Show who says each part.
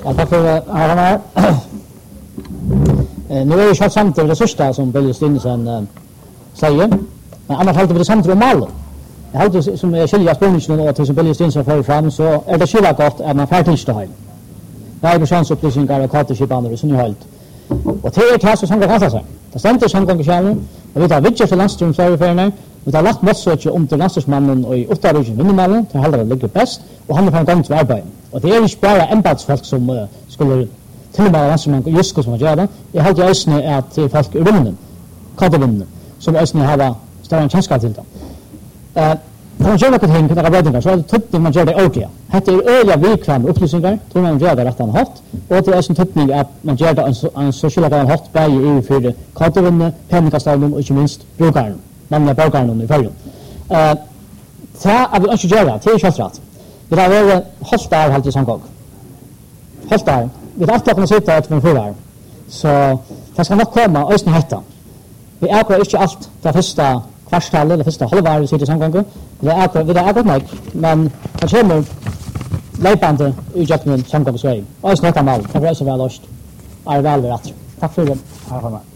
Speaker 1: Ja, tack för här. Nu är ju själv samtidigt det sista som Billy Stinsen säger. Men annars håller vi det samtidigt om mål. Jag håller som jag skiljer spårningen och till som Billy Stinsen för fram så är det skilja gott att man färdigt då. Det är chans-upplysningar och kartskipaner som ni har hållit. Och det är klass som kan kasta sig. Det stämmer som kan gå och vi tar vidare till landström för vi har lagt massor om till landstingsmannen och i Ottarviken vinnermannen till hålla det ligger bäst och han är på en gång till arbete. Och det är inte bara embatsfolk som skulle till och med landstingsmannen just som gör det. Jag har ju också att folk i rummen, katavinnen, som också har större känsla till det. Man gör något ting, några bedingar, så är det tuppning man gör det ordentligt. Det är öliga vikram upplysningar, tror man gör det rätt an hatt, och det är en tuppning att man gör det en socialt an hatt, bäger ur för katavinnen, penningastavlen och inte minst brukaren. Manliga borgarna i förrjun. Det är vi inte göra, det är helt rätt. Vi har varit hållt där halt i samgång. Hållt där. Vi har alltid kunnat sitta efter en förvar. Så det ska nog komma östen hetta. Vi äger inte allt det första kvartalet eller första halvår vi sitter i samgång. Vi äger nej, men det kommer löpande i jakten samgångsväg. Östen hetta mal. Det är så väl löst. Är väl rätt. Tack för det.